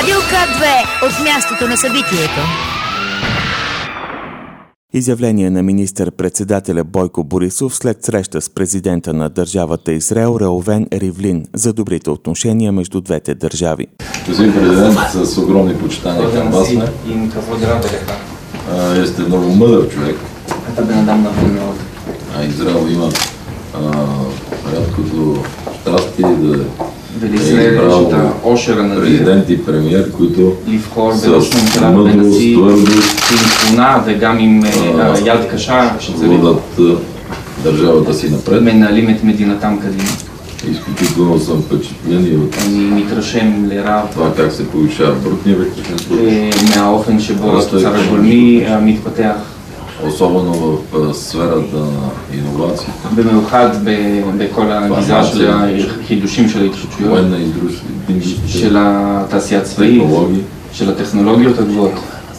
Радио К2 от мястото на събитието. Изявление на министър-председателя Бойко Борисов след среща с президента на държавата Израел Реувен Ривлин за добрите отношения между двете държави. Господин президент, с огромни почитания към вас сме. Сте много мъдър човек. Израел има рядкото щастие да президент и премиер, които с мъдрост, твърдост водят държавата си напред. Изключително съм впечатлен и от това как се повишава брутния вътрешен продукт, особено в сферата на иновациите, военна индустрия, технологията הגבוהות.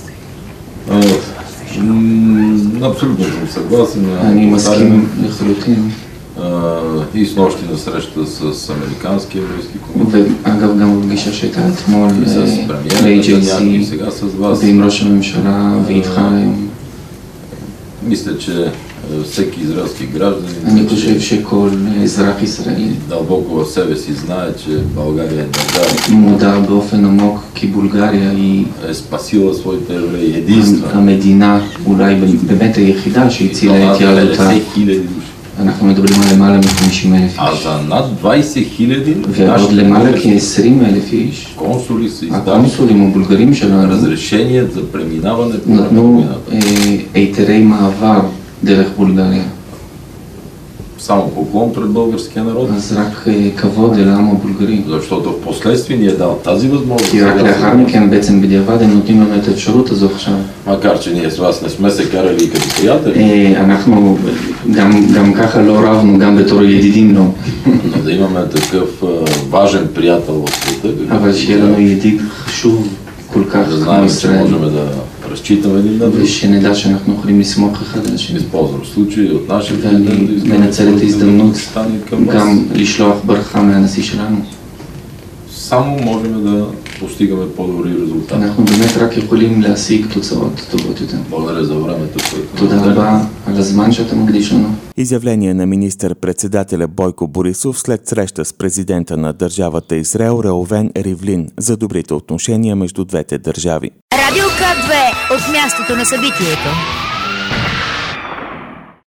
Абсолютно съм съгласен. אני מסכים לחלוטין. И с нощи на среща с американския войски комитет. ואגב גם בפגישה שהייתה אתמול ל-AJC сега с вас. ועם ראש הממשלה ואיתך היום. Мисля, че всеки израелски гражданин אני חושב שכל אזרח ישראלי дълбоко в себе си знае, че България е държава. מודע באופן עמוק כי בולגריה היא спасила своите евреи единствено. המדינה אולי באמת היחידה שהצילה את יהדותה. אנחנו מדברים על למעלה מ-50,000 А איש. за над 20,000 ועוד למעלה כ-20,000 איש. консули са издали הקונסולים הבולגרים שלנו разрешение за преминаване по נתנו границата. היתרי מעבר דרך בולגריה. Само поклон пред българския народ. אז רק כבוד אל העם הבולגרי. Защото в последствие ни е дал тази възможност. כי רק לאחר מכן בעצם בדיעבד הם נותנים לנו את האפשרות הזו עכשיו. Макар че ние с вас не сме се карали като приятели. אנחנו גם ככה לא רבנו, גם בתור ידידים לא. Но да имаме такъв важен приятел в света. אבל שיהיה לנו ידיד חשוב כל כך Да כמו знаем, че ישראל. можем да разчитаме един на друг. ושנדע שאנחנו יכולים לסמוך אחד על השני. Използвам случай от нашия ואני מנצל את ההזדמנות גם לשלוח ברכה מהנשיא שלנו. Само можем да постигаме по-добри резултати. אנחנו באמת רק יכולים להשיג תוצאות טובות יותר. Благодаря за времето, което תודה רבה על הזמן שאתה מקדיש לנו. Изявление на министър-председателя Бойко Борисов след среща с президента на държавата Израел Реувен Ривлин за добрите отношения между двете държави. Радио К2 от мястото на събитието.